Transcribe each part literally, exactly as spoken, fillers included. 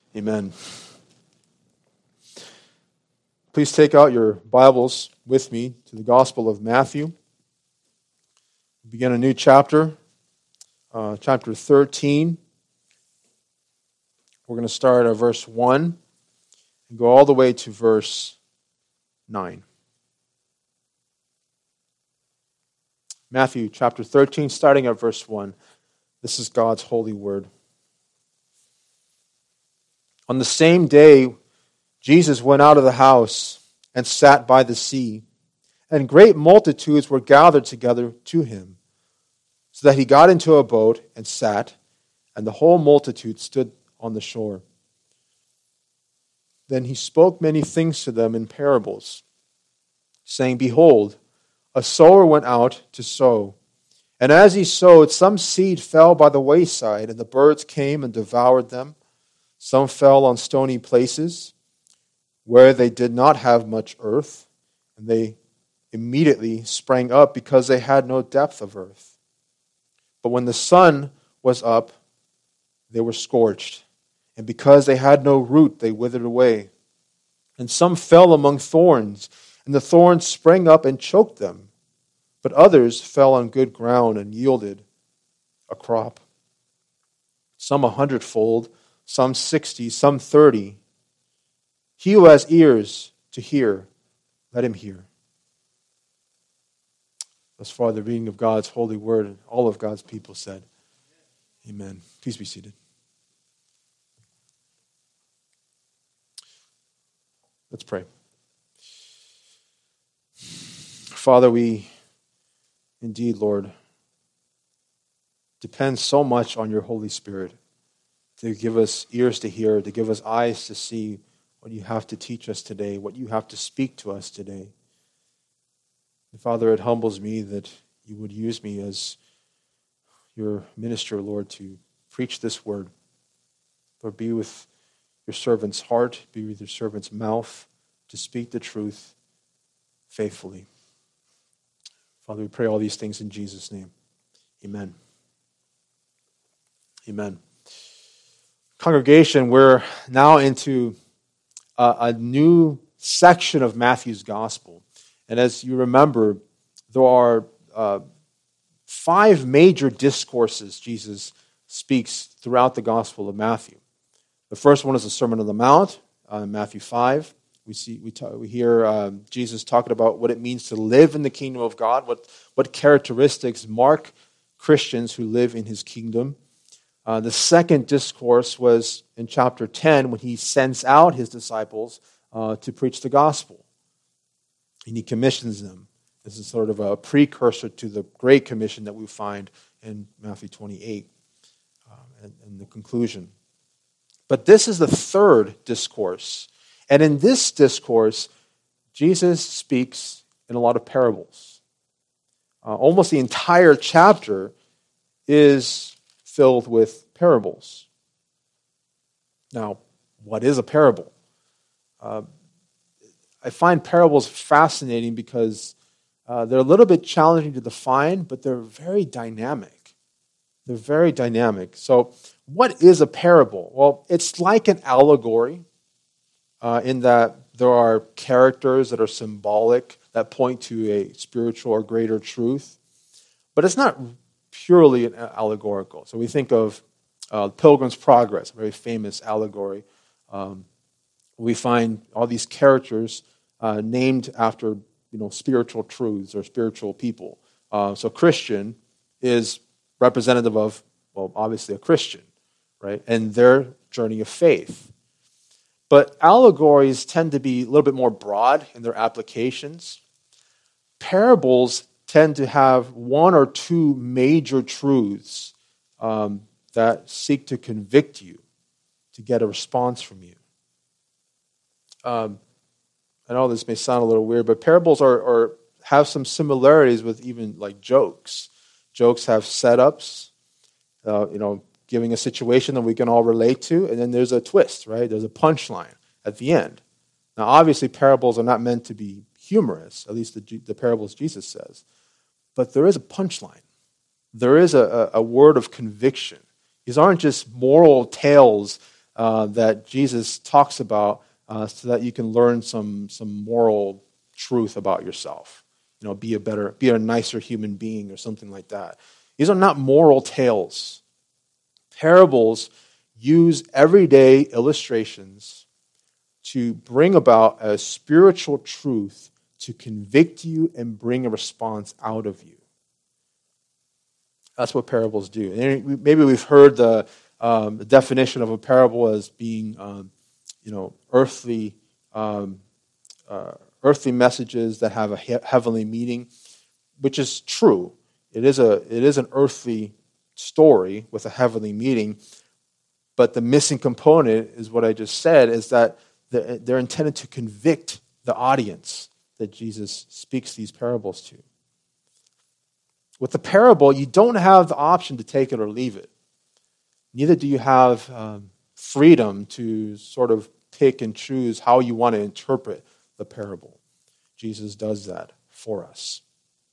Amen. Please take out your Bibles with me to the Gospel of Matthew. We begin a new chapter, uh, chapter thirteen. We're going to start at verse one and go all the way to verse nine. Matthew chapter thirteen, starting at verse one. This is God's holy word. On the same day, Jesus went out of the house and sat by the sea, and great multitudes were gathered together to him, so that he got into a boat and sat, and the whole multitude stood on the shore. Then he spoke many things to them in parables, saying, Behold, a sower went out to sow. And as he sowed, some seed fell by the wayside, and the birds came and devoured them. Some fell on stony places, where they did not have much earth, and they immediately sprang up because they had no depth of earth. But when the sun was up, they were scorched, and because they had no root, they withered away. And some fell among thorns, and the thorns sprang up and choked them. But others fell on good ground and yielded a crop. Some a hundredfold, some sixty, some thirty. He who has ears to hear, let him hear. Thus far, the reading of God's holy word, and all of God's people said, Amen. Please be seated. Let's pray. Father, we indeed, Lord, depend so much on your Holy Spirit to give us ears to hear, to give us eyes to see what you have to teach us today, what you have to speak to us today. And Father, it humbles me that you would use me as your minister, Lord, to preach this word. Lord, be with your servant's heart, be with your servant's mouth, to speak the truth faithfully. Father, we pray all these things in Jesus' name. Amen. Amen. Congregation, we're now into a, a new section of Matthew's gospel. And as you remember, there are uh, five major discourses Jesus speaks throughout the Gospel of Matthew. The first one is the Sermon on the Mount, uh, in Matthew five. We see, we, talk, we hear um, Jesus talking about what it means to live in the kingdom of God, what, what characteristics mark Christians who live in his kingdom. Uh, the second discourse was in chapter ten, when he sends out his disciples uh, to preach the gospel. And he commissions them. This is sort of a precursor to the Great Commission that we find in Matthew twenty-eight, uh, and, and the conclusion. But this is the third discourse. And in this discourse, Jesus speaks in a lot of parables. Uh, almost the entire chapter is filled with parables. Now, what is a parable? Uh, I find parables fascinating because uh, they're a little bit challenging to define, but they're very dynamic. They're very dynamic. So, what is a parable? Well, it's like an allegory uh, in that there are characters that are symbolic, that point to a spiritual or greater truth. But it's not purely allegorical. So we think of uh, Pilgrim's Progress, a very famous allegory. Um, we find all these characters uh, named after, you know, spiritual truths or spiritual people. Uh, so Christian is representative of, well, obviously a Christian, right? And their journey of faith. But allegories tend to be a little bit more broad in their applications. Parables tend to have one or two major truths um, that seek to convict you, to get a response from you. Um, I know this may sound a little weird, but parables are, are have some similarities with even like jokes. Jokes have setups, uh, you know, giving a situation that we can all relate to, and then there's a twist, right? There's a punchline at the end. Now, obviously, parables are not meant to be humorous, at least the, the parables Jesus says. But there is a punchline. There is a, a, a word of conviction. These aren't just moral tales uh, that Jesus talks about uh, so that you can learn some, some moral truth about yourself. You know, be a better, be a nicer human being or something like that. These are not moral tales. Parables use everyday illustrations to bring about a spiritual truth to convict you and bring a response out of you. That's what parables do. And maybe we've heard the, um, the definition of a parable as being, um, you know, earthly, um, uh, earthly messages that have a he- heavenly meaning, which is true. It is a, it is an earthly story with a heavenly meaning. But the missing component is what I just said, is that they're intended to convict the audience that Jesus speaks these parables to. With the parable, you don't have the option to take it or leave it. Neither do you have um, freedom to sort of pick and choose how you want to interpret the parable. Jesus does that for us.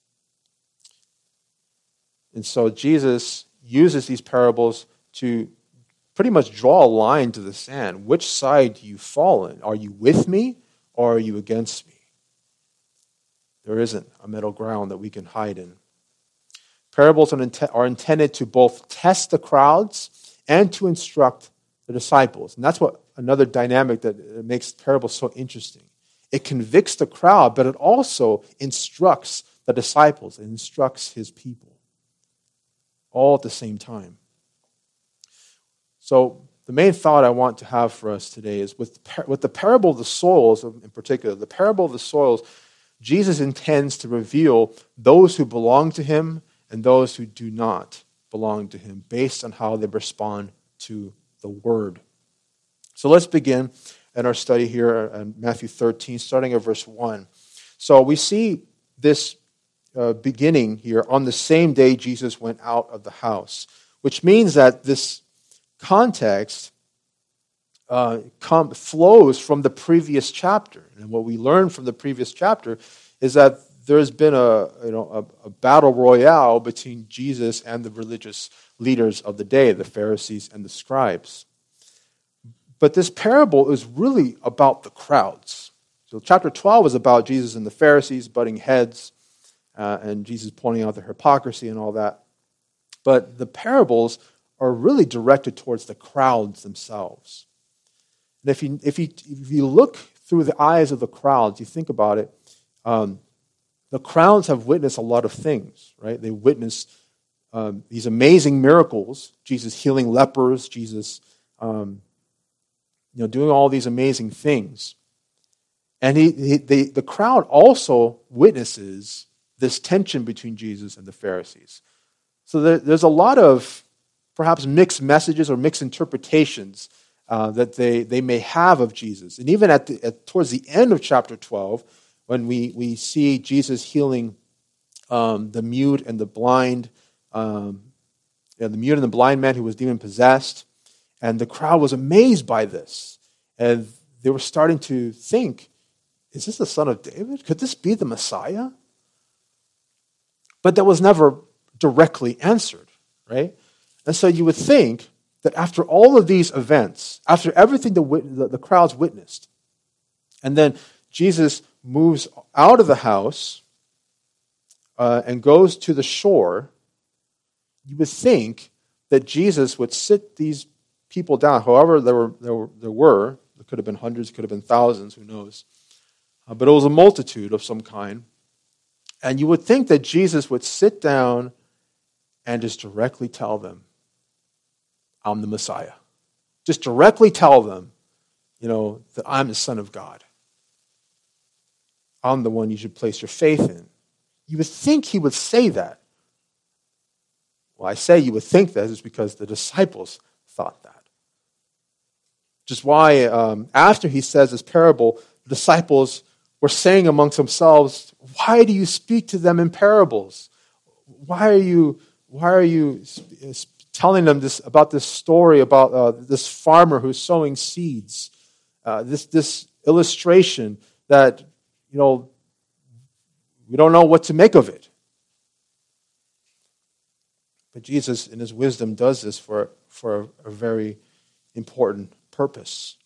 And so Jesus uses these parables to pretty much draw a line to the sand. Which side do you fall in? Are you with me or are you against me? There isn't a middle ground that we can hide in. Parables are, int- are intended to both test the crowds and to instruct the disciples. And that's what another dynamic that makes parables so interesting. It convicts the crowd, but it also instructs the disciples. It instructs his people. All at the same time. So the main thought I want to have for us today is with, with the parable of the soils in particular, the parable of the soils, Jesus intends to reveal those who belong to him and those who do not belong to him based on how they respond to the word. So let's begin in our study here in Matthew thirteen, starting at verse one. So we see this uh, beginning here, on the same day Jesus went out of the house, which means that this context uh, come, flows from the previous chapter. And what we learn from the previous chapter is that there's been a, you know, a, a battle royale between Jesus and the religious leaders of the day, the Pharisees and the scribes. But this parable is really about the crowds. So chapter twelve is about Jesus and the Pharisees butting heads, uh, and Jesus pointing out their hypocrisy and all that. But the parables are really directed towards the crowds themselves. And if you, if you, if you look through the eyes of the crowds, you think about it, um, the crowds have witnessed a lot of things, right? They witnessed um, these amazing miracles, Jesus healing lepers, Jesus um, you know, doing all these amazing things. And he, he, they, the crowd also witnesses this tension between Jesus and the Pharisees. So there, there's a lot of perhaps mixed messages or mixed interpretations uh, that they, they may have of Jesus. And even at, the, at towards the end of chapter twelve, when we, we see Jesus healing um, the mute and the blind, um, you know, the mute and the blind man who was demon-possessed, and the crowd was amazed by this. And they were starting to think, is this the son of David? Could this be the Messiah? But that was never directly answered, right? And so you would think that after all of these events, after everything the, the, the crowds witnessed, and then Jesus moves out of the house uh, and goes to the shore, you would think that Jesus would sit these people down, however there were, there were, there were, there could have been hundreds, could have been thousands, who knows. Uh, but it was a multitude of some kind. And you would think that Jesus would sit down and just directly tell them, I'm the Messiah. Just directly tell them, you know, that I'm the Son of God. I'm the one you should place your faith in. You would think he would say that. Well, I say you would think that is because the disciples thought that. Which is why um, after he says this parable, the disciples were saying amongst themselves, why do you speak to them in parables? Why are you, why are you telling them this about this story about uh, this farmer who's sowing seeds? Uh, this, this illustration that, you know, we don't know what to make of it. But Jesus, in his wisdom, does this for, for a, a very important purpose.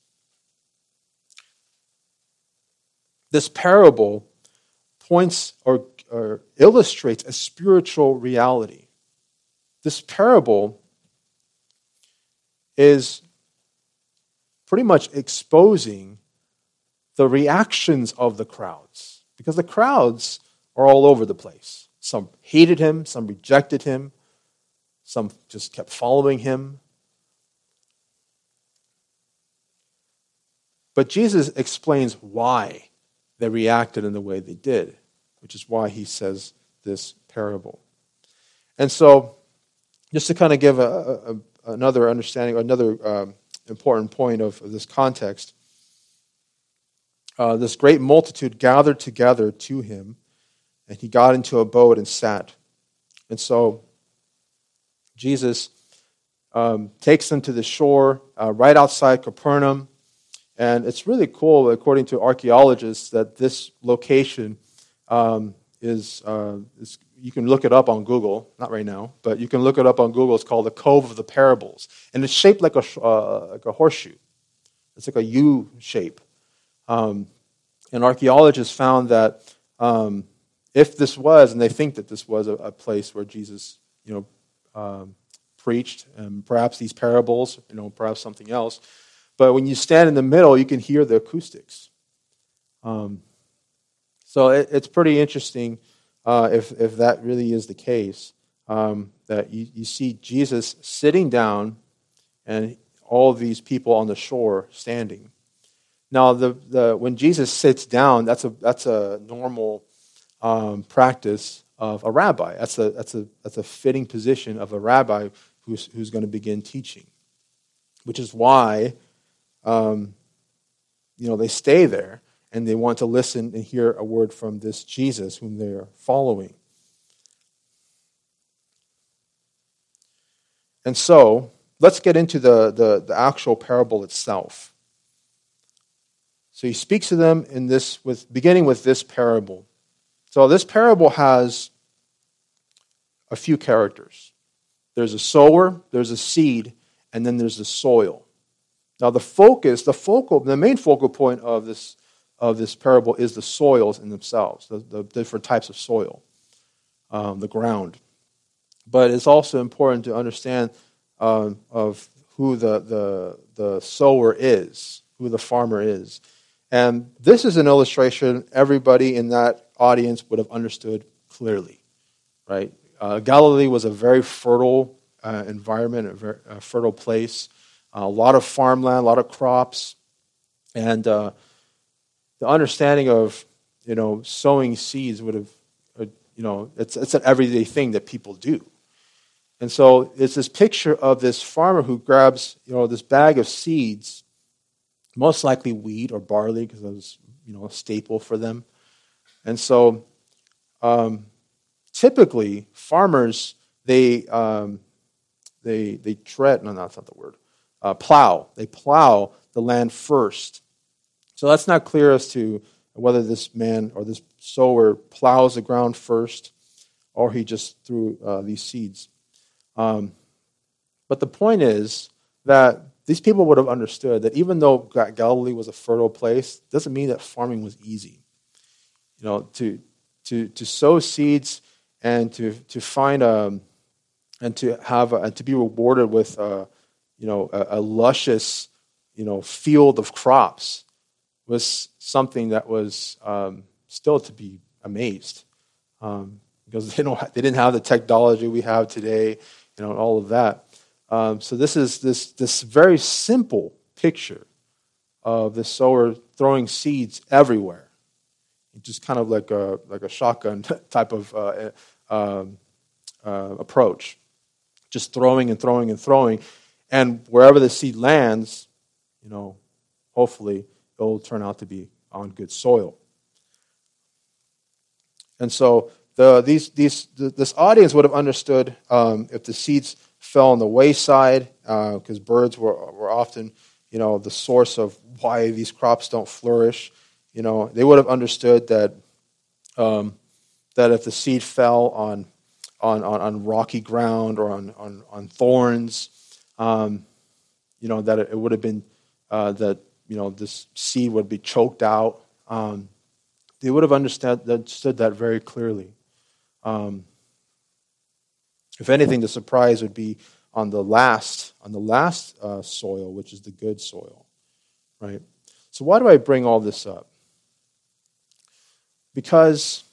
This parable points or, or illustrates a spiritual reality. This parable is pretty much exposing the reactions of the crowds, because the crowds are all over the place. Some hated him, some rejected him, some just kept following him. But Jesus explains why they reacted in the way they did, which is why he says this parable. And so, just to kind of give a, a, another understanding, another um, important point of, of this context, uh, this great multitude gathered together to him, and he got into a boat and sat. And so, Jesus um, takes them to the shore uh, right outside Capernaum. And it's really cool, according to archaeologists, that this location um, is, uh, is, you can look it up on Google, not right now, but you can look it up on Google. It's called the Cove of the Parables. And it's shaped like a, uh, like a horseshoe. It's like a U shape. Um, and archaeologists found that um, if this was, and they think that this was a, a place where Jesus, you know, um, preached, and perhaps these parables, you know, perhaps something else, but when you stand in the middle, you can hear the acoustics. Um, so it, it's pretty interesting uh, if if that really is the case, um, that you, you see Jesus sitting down and all of these people on the shore standing. Now, the, the when Jesus sits down, that's a that's a normal um, practice of a rabbi. That's a that's a that's a fitting position of a rabbi who's who's going to begin teaching, which is why. Um, you know, they stay there and they want to listen and hear a word from this Jesus whom they are following. And so, let's get into the, the, the actual parable itself. So he speaks to them in this, with beginning with this parable. So this parable has a few characters. There's a sower, there's a seed, and then there's the soil. Now the focus, the focal, the main focal point of this of this parable is the soils in themselves, the, the different types of soil, um, the ground. But it's also important to understand um, of who the, the the sower is, who the farmer is, and this is an illustration everybody in that audience would have understood clearly, right? Uh, Galilee was a very fertile uh, environment, a very a fertile place. Uh, a lot of farmland, a lot of crops, and uh, the understanding of, you know, sowing seeds would have, uh, you know, it's it's an everyday thing that people do. And so it's this picture of this farmer who grabs, you know, this bag of seeds, most likely wheat or barley, because it was, you know, a staple for them. And so um, typically farmers, they um, they they tread, no, no, that's not the word. Uh, plow. They plow the land first. So that's not clear as to whether this man or this sower plows the ground first or he just threw uh, these seeds. Um, but the point is that these people would have understood that even though Galilee was a fertile place, doesn't mean that farming was easy. You know, to to to sow seeds and to to find a and to have a, and to be rewarded with a, you know, a, a luscious, you know, field of crops was something that was um, still to be amazed, um, because they don't they didn't have the technology we have today, you know, and all of that. Um, so this is this this very simple picture of the sower throwing seeds everywhere, just kind of like a like a shotgun type of uh, um, uh, approach, just throwing and throwing and throwing. And wherever the seed lands, you know, hopefully it will turn out to be on good soil. And so the these these this audience would have understood um, if the seeds fell on the wayside, because uh, birds were were often, you know, the source of why these crops don't flourish. You know, they would have understood that um, that if the seed fell on on on, on rocky ground or on on, on thorns. Um, you know, that it would have been uh, that you know this seed would be choked out. Um, they would have understood, understood that very clearly. Um, if anything, the surprise would be on the last on the last uh, soil, which is the good soil, right? So why do I bring all this up? Because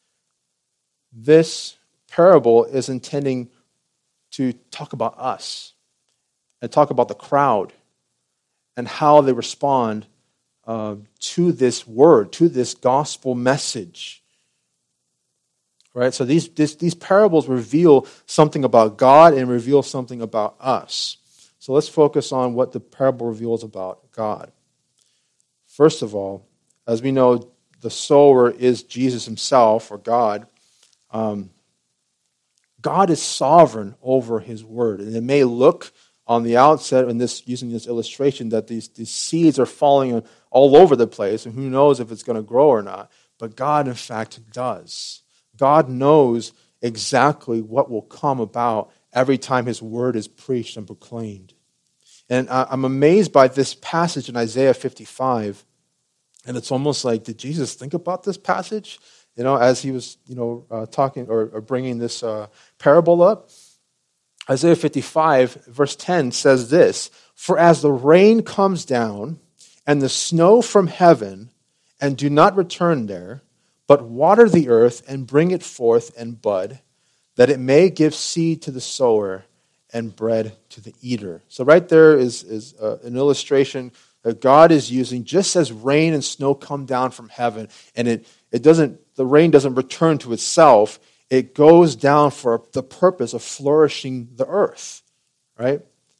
this parable is intending to talk about us and talk about the crowd and how they respond uh, to this word, to this gospel message. Right? So these, this, these parables reveal something about God and reveal something about us. So let's focus on what the parable reveals about God. First of all, as we know, the sower is Jesus himself, or God. Um, God is sovereign over his word. And it may look on the outset, in this, using this illustration, that these, these seeds are falling all over the place, and who knows if it's going to grow or not. But God, in fact, does. God knows exactly what will come about every time his word is preached and proclaimed. And I'm amazed by this passage in Isaiah fifty-five. And it's almost like, did Jesus think about this passage? You know, as he was, you know, uh, talking or, or bringing this uh, parable up. Isaiah fifty-five, verse ten says this, "For as the rain comes down and the snow from heaven, and do not return there, but water the earth and bring it forth and bud, that it may give seed to the sower and bread to the eater." So right there is, is uh, an illustration that God is using, just as rain and snow come down from heaven, and it, it doesn't, the rain doesn't return to itself, it goes down for the purpose of flourishing the earth, right?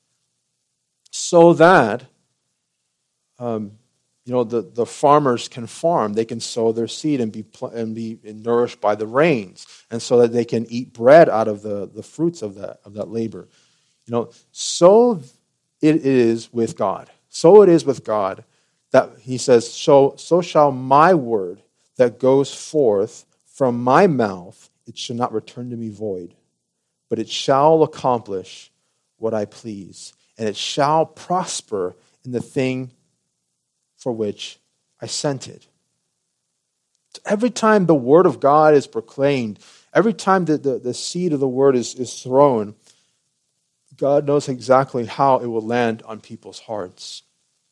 So that um, you know, the, the farmers can farm. They can sow their seed and be and be nourished by the rains, and so that they can eat bread out of the, the fruits of that of that labor. You know, so it is with God. So it is with God that he says, so, so shall my word that goes forth from my mouth, it shall not return to me void, but it shall accomplish what I please, and it shall prosper in the thing for which I sent it. Every time the word of God is proclaimed, every time the, the, the seed of the word is, is thrown, God knows exactly how it will land on people's hearts.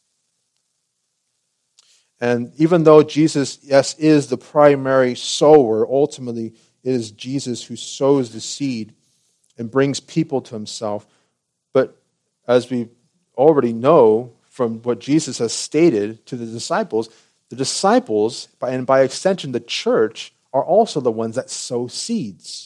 And even though Jesus, yes, is the primary sower, ultimately it is Jesus who sows the seed and brings people to himself. But as we already know from what Jesus has stated to the disciples, the disciples, and by extension the church, are also the ones that sow seeds.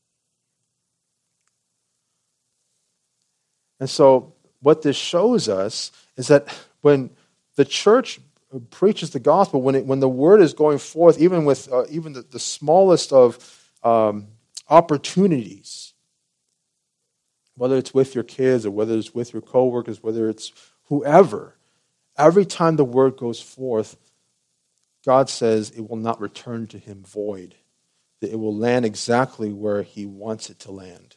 And so what this shows us is that when the church preaches the gospel, when it, when the word is going forth, even with uh, even the, the smallest of um, opportunities, whether it's with your kids or whether it's with your coworkers, whether it's whoever, every time the word goes forth, God says it will not return to him void, that it will land exactly where he wants it to land.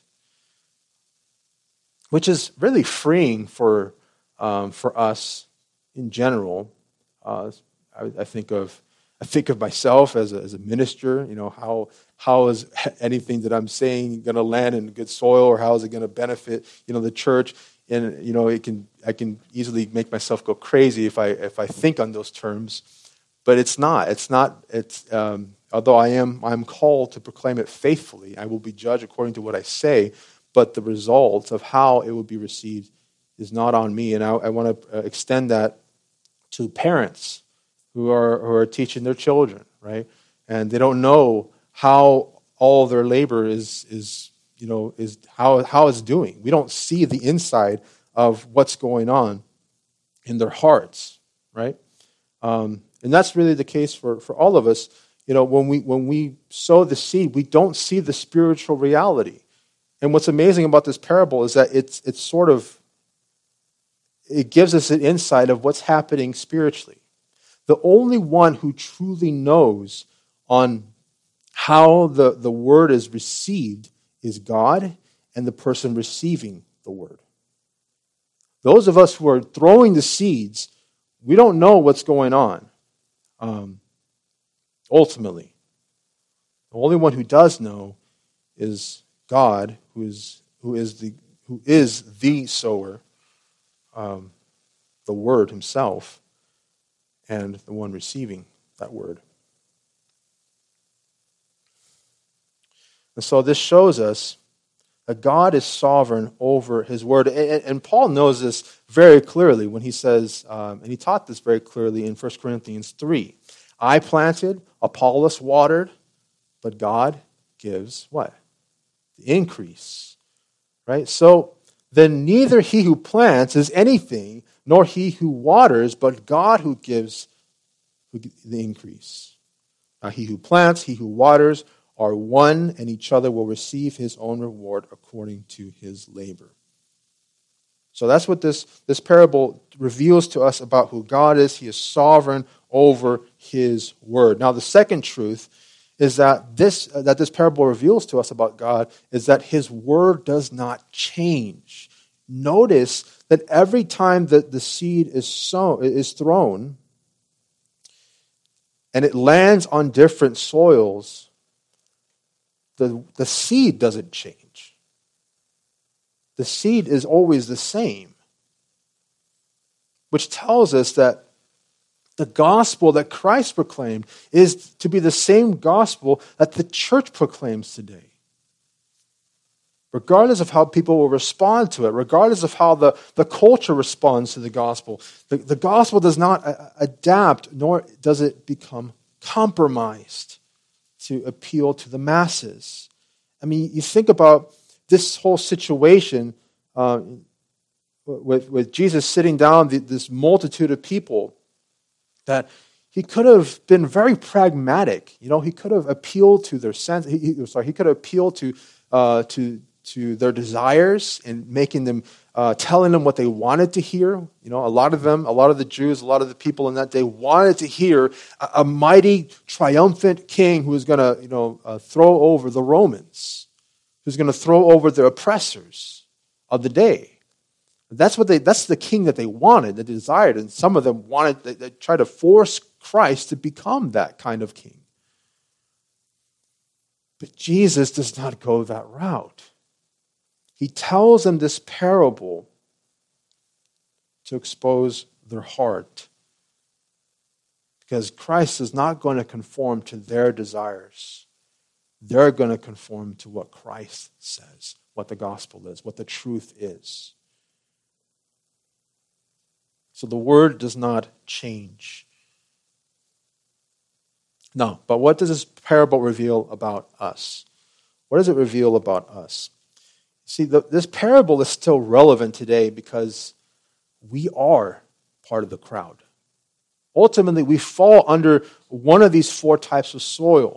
Which is really freeing for um, for us in general. Uh, I, I think of I think of myself as a, as a minister. You know, how how is anything that I'm saying going to land in good soil, or how is it going to benefit you know the church? And you know, it can I can easily make myself go crazy if I if I think on those terms, but it's not. It's not. It's um, although I am I'm called to proclaim it faithfully. I will be judged according to what I say. But the results of how it will be received is not on me. And I, I want to extend that to parents who are who are teaching their children, right? And they don't know how all their labor is is you know is how how it's doing. We don't see the inside of what's going on in their hearts, right? Um, and that's really the case for, for all of us. You know, when we when we sow the seed, we don't see the spiritual reality. And what's amazing about this parable is that it's it's sort of, it gives us an insight of what's happening spiritually. The only one who truly knows on how the, the word is received is God and the person receiving the word. Those of us who are throwing the seeds, we don't know what's going on. Um, ultimately, the only one who does know is God, who is who is the who is the sower, um, the Word Himself, and the one receiving that word. And so this shows us that God is sovereign over His word. And, and Paul knows this very clearly when he says, um, and he taught this very clearly in First Corinthians three. I planted, Apollos watered, but God gives what? The increase. Right? So then neither he who plants is anything, nor he who waters, but God who gives the increase. Now he who plants, he who waters, are one, and each other will receive his own reward according to his labor. So that's what this, this parable reveals to us about who God is. He is sovereign over His word. Now the second truth is that this, that this parable reveals to us about God is that His word does not change. Notice that every time that the seed is sown, is thrown, and it lands on different soils, the, the seed doesn't change. The seed is always the same, which tells us that the gospel that Christ proclaimed is to be the same gospel that the church proclaims today. Regardless of how people will respond to it, regardless of how the, the culture responds to the gospel, the, the gospel does not a- adapt, nor does it become compromised to appeal to the masses. I mean, you think about this whole situation uh, with, with Jesus sitting down, the, this multitude of people, that He could have been very pragmatic. You know, He could have appealed to their sense. He, he, sorry, he could have appealed to uh, to to their desires and making them, uh, telling them what they wanted to hear. You know, a lot of them, a lot of the Jews, a lot of the people in that day wanted to hear a, a mighty, triumphant king who was going to, you know, uh, throw over the Romans, who's going to throw over the oppressors of the day. That's what they. That's the king that they wanted, that they desired, and some of them wanted. They, they tried to force Christ to become that kind of king. But Jesus does not go that route. He tells them this parable to expose their heart, because Christ is not going to conform to their desires. They're going to conform to what Christ says, what the gospel is, what the truth is. So the word does not change. No, but what does this parable reveal about us? What does it reveal about us? See, the, this parable is still relevant today because we are part of the crowd. Ultimately, we fall under one of these four types of soil.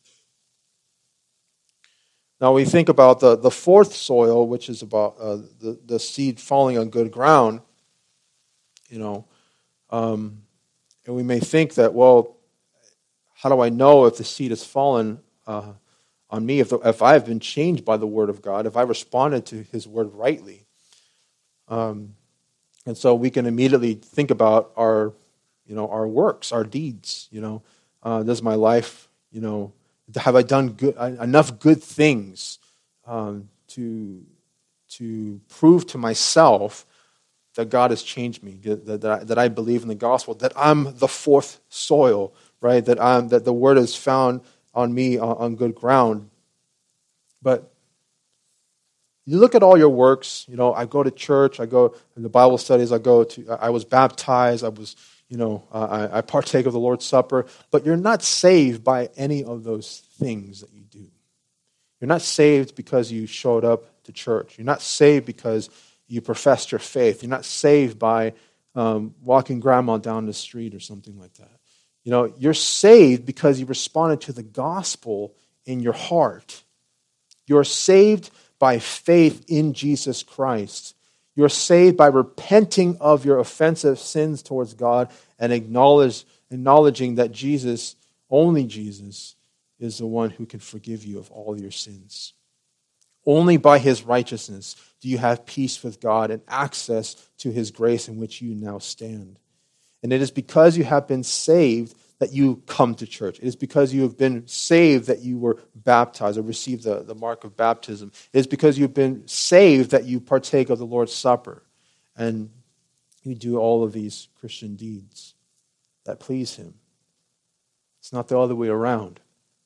Now, we think about the, the fourth soil, which is about uh, the, the seed falling on good ground, you know, um, and we may think that, well, how do I know if the seed has fallen uh, on me, if, the, if I have been changed by the word of God, if I responded to His word rightly? Um, and so we can immediately think about our, you know, our works, our deeds. You know, uh, does my life, you know, have I done good, enough good things um, to to prove to myself that God has changed me, that, that, I, that I believe in the gospel, that I'm the fourth soil, right? That I'm that the word is found on me on, on good ground. But you look at all your works. You know, I go to church, I go to the Bible studies, I go to, I was baptized, I was, you know, uh, I, I partake of the Lord's Supper. But you're not saved by any of those things that you do. You're not saved because you showed up to church. You're not saved because you professed your faith. You're not saved by um, walking grandma down the street or something like that. You know, you're saved because you responded to the gospel in your heart. You're saved by faith in Jesus Christ. You're saved by repenting of your offensive sins towards God and acknowledge, acknowledging that Jesus, only Jesus, is the one who can forgive you of all your sins. Only by his righteousness do you have peace with God and access to his grace in which you now stand. And it is because you have been saved that you come to church. It is because you have been saved that you were baptized or received the, the mark of baptism. It is because you've been saved that you partake of the Lord's Supper. And you do all of these Christian deeds that please him. It's not the other way around.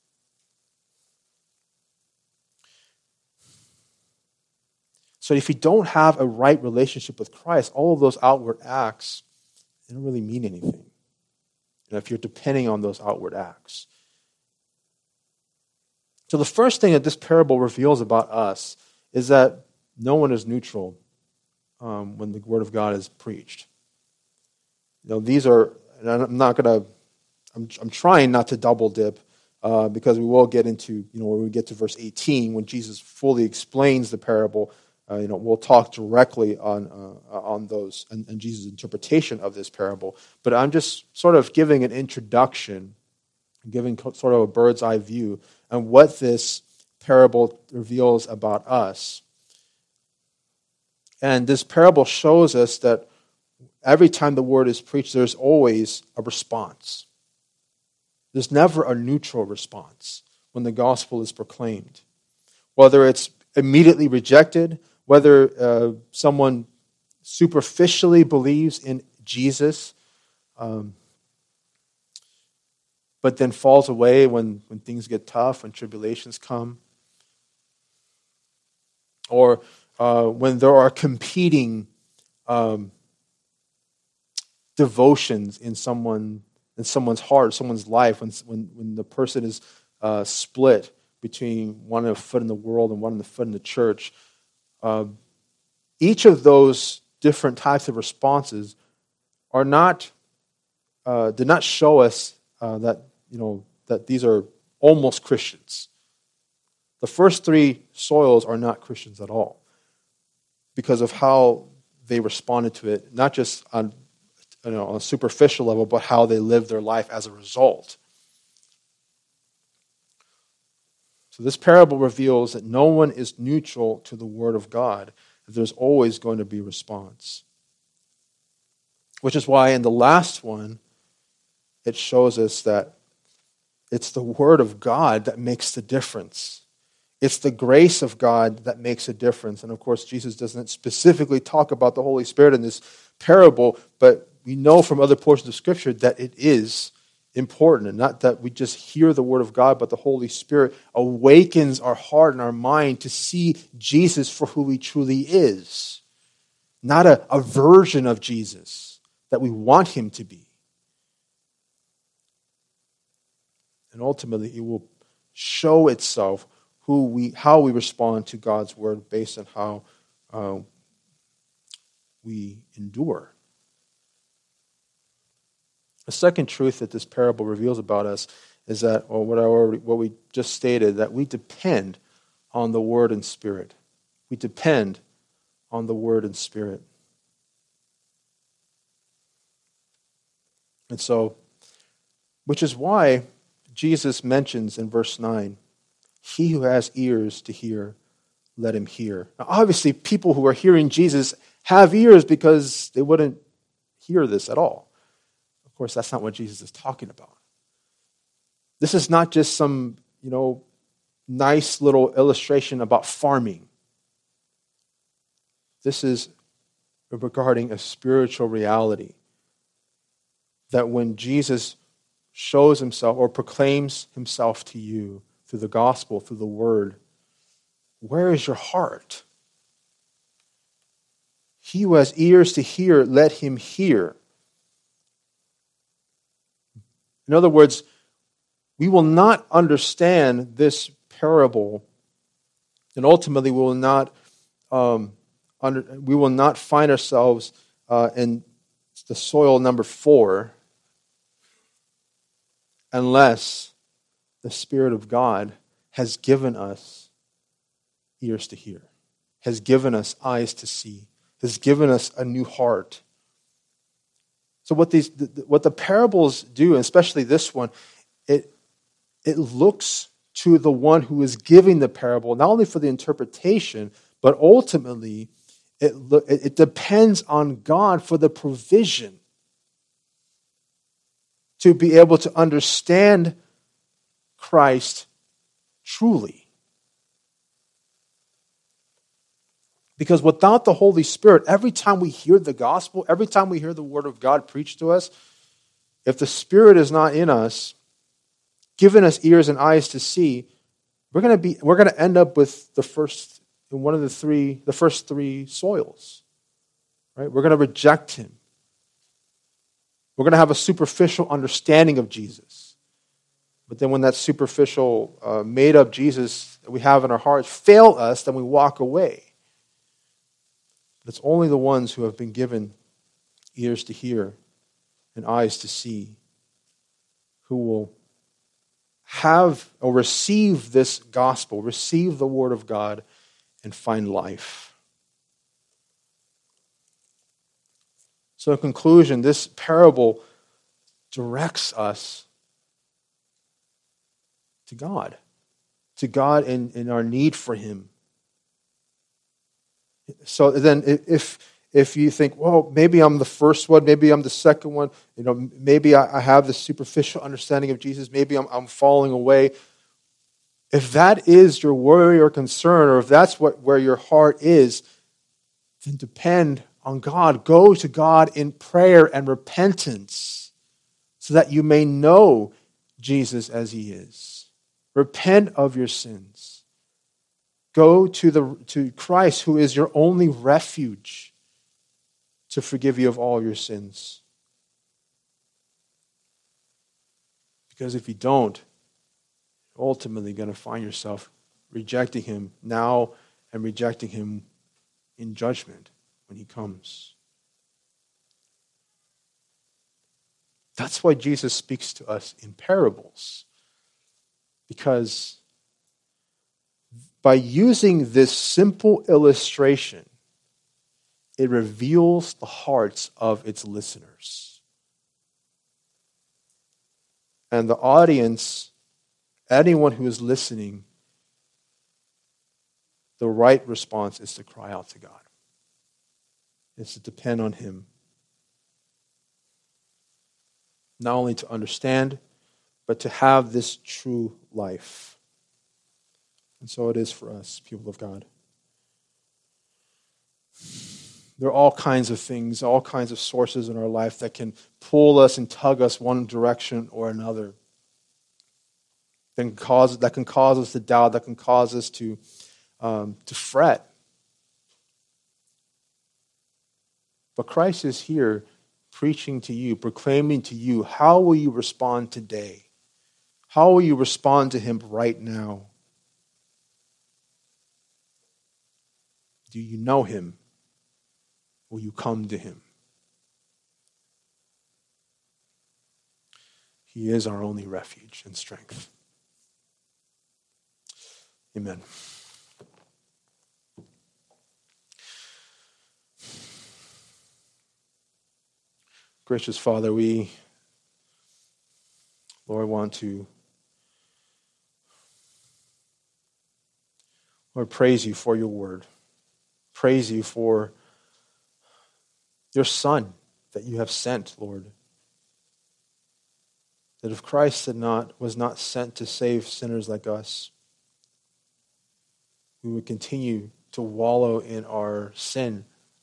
So if you don't have a right relationship with Christ, all of those outward acts, they don't really mean anything. You know, if you're depending on those outward acts. So the first thing that this parable reveals about us is that no one is neutral um, when the Word of God is preached. You know, these are, and I'm not going to, I'm, I'm trying not to double dip uh, because we will get into, you know, when we get to verse eighteen, when Jesus fully explains the parable. Uh, you know, we'll talk directly on uh, on those and, and Jesus' interpretation of this parable. But I'm just sort of giving an introduction, giving sort of a bird's eye view on what this parable reveals about us. And this parable shows us that every time the word is preached, there's always a response. There's never a neutral response when the gospel is proclaimed. Whether it's immediately rejected, whether uh, someone superficially believes in Jesus, um, but then falls away when, when things get tough, when tribulations come, or uh, when there are competing um, devotions in someone in someone's heart, someone's life, when when, when the person is uh, split between one foot in the world and one foot in the church. Uh, each of those different types of responses are not uh, did not show us uh, that you know that these are almost Christians. The first three soils are not Christians at all because of how they responded to it, not just on you know on a superficial level, but how they lived their life as a result. So this parable reveals that no one is neutral to the Word of God. There's always going to be response. Which is why in the last one, it shows us that it's the Word of God that makes the difference. It's the grace of God that makes a difference. And of course, Jesus doesn't specifically talk about the Holy Spirit in this parable, but we know from other portions of Scripture that it is important, and not that we just hear the Word of God, but the Holy Spirit awakens our heart and our mind to see Jesus for who he truly is. Not a, a version of Jesus that we want him to be. And ultimately, it will show itself who we, how we respond to God's Word based on how uh, we endure. The second truth that this parable reveals about us is that, or what I already, what we just stated, that we depend on the Word and Spirit. We depend on the Word and Spirit. And so, which is why Jesus mentions in verse nine, he who has ears to hear, let him hear. Now, obviously, people who are hearing Jesus have ears because they wouldn't hear this at all. Of course, that's not what Jesus is talking about. This is not just some, you know, nice little illustration about farming. This is regarding a spiritual reality. That when Jesus shows himself or proclaims himself to you through the gospel, through the word, where is your heart? He who has ears to hear, let him hear. In other words, we will not understand this parable, and ultimately we will not um, under, we will not find ourselves uh, in the soil number four unless the Spirit of God has given us ears to hear, has given us eyes to see, has given us a new heart. So what these, what the parables do, and especially this one, it it looks to the one who is giving the parable, not only for the interpretation, but ultimately it, it depends on God for the provision to be able to understand Christ truly. Because without the Holy Spirit, every time we hear the gospel, every time we hear the word of God preached to us, if the Spirit is not in us, giving us ears and eyes to see, we're going to be we're going to end up with the first in one of the three the first three soils. Right? We're going to reject him. We're going to have a superficial understanding of Jesus. But then when that superficial uh, made up Jesus that we have in our hearts fail us, then we walk away. It's only the ones who have been given ears to hear and eyes to see who will have or receive this gospel, receive the word of God, and find life. So in conclusion, this parable directs us to God, to God in, in our need for him. So then if if you think, well, maybe I'm the first one, maybe I'm the second one, you know, maybe I, I have this superficial understanding of Jesus, maybe I'm, I'm falling away. If that is your worry or concern, or if that's what where your heart is, then depend on God. Go to God in prayer and repentance so that you may know Jesus as he is. Repent of your sins. Go to the to Christ, who is your only refuge to forgive you of all your sins. Because if you don't, you're ultimately going to find yourself rejecting him now and rejecting him in judgment when he comes. That's why Jesus speaks to us in parables. Because by using this simple illustration, it reveals the hearts of its listeners. And the audience, anyone who is listening, the right response is to cry out to God. It's to depend on him. Not only to understand, but to have this true life. And so it is for us, people of God. There are all kinds of things, all kinds of sources in our life that can pull us and tug us one direction or another. That can cause, that can cause us to doubt, that can cause us to, um, to fret. But Christ is here preaching to you, proclaiming to you, how will you respond today? How will you respond to him right now? Do you know him? Will you come to him? He is our only refuge and strength. Amen. Gracious Father, we, Lord, want to, Lord, praise you for your word. Praise you for your Son that you have sent, Lord. That if Christ had not, was not sent to save sinners like us, we would continue to wallow in our sin.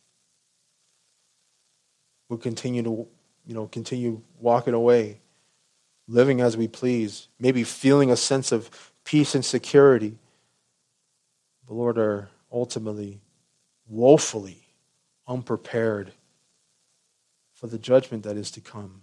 We'll continue to, you know, continue walking away, living as we please, maybe feeling a sense of peace and security. But Lord, are ultimately woefully unprepared for the judgment that is to come.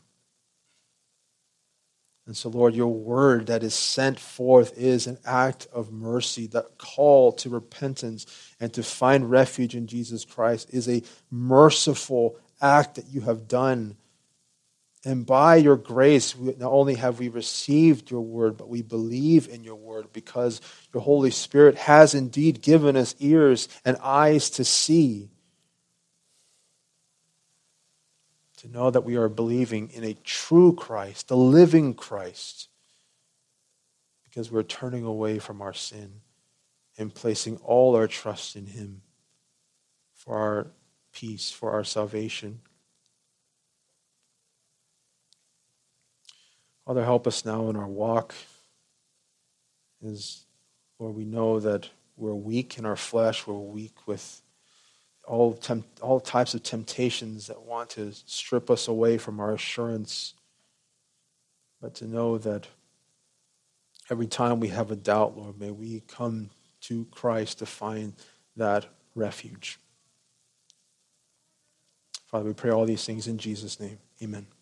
And so, Lord, your word that is sent forth is an act of mercy. That call to repentance and to find refuge in Jesus Christ is a merciful act that you have done. And by your grace, we, not only have we received your word, but we believe in your word because your Holy Spirit has indeed given us ears and eyes to see, to know that we are believing in a true Christ, the living Christ. because we're turning away from our sin and placing all our trust in him for our peace, for our salvation. Father, help us now in our walk, as Lord, we know that we're weak in our flesh, we're weak with all temp- all types of temptations that want to strip us away from our assurance, but to know that every time we have a doubt, Lord, may we come to Christ to find that refuge. Father, we pray all these things in Jesus' name. Amen.